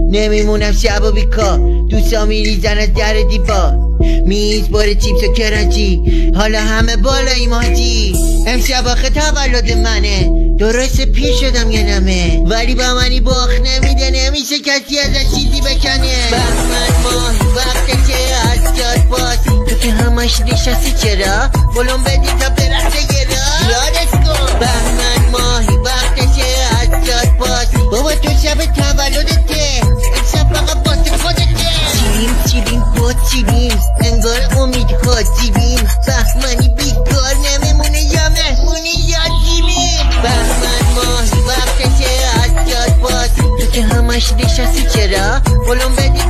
نمیمونم شب و بیکار، دوستا میریزن از در دیوار، میز بار چیپس و کرانچی، حالا همه بالاییم حاجی. امشب آخه تولد منه، درست پیر شدم یه نمه، ولی با منی باخ نمیده، نمیشه کسی ازش چیزی بکنه. بهمن ماهی وقته که از جاد باز، تو که همش نشستی چرا؟ بلون بدی تا برسه یه را یادش کن. بهمن ماهی وقته که از جاد باز، بابا تو شب تولدته، امشب فقط واسه خودته. چیلیم با چیلیم، انگار امید حاجیبیم، بهمنی بیکار نمیمونه یا مهمونی یا جیبیم. بهمن ماهی وقته که از جاد باز، تو که همش نشستی چرا؟ بلون بدی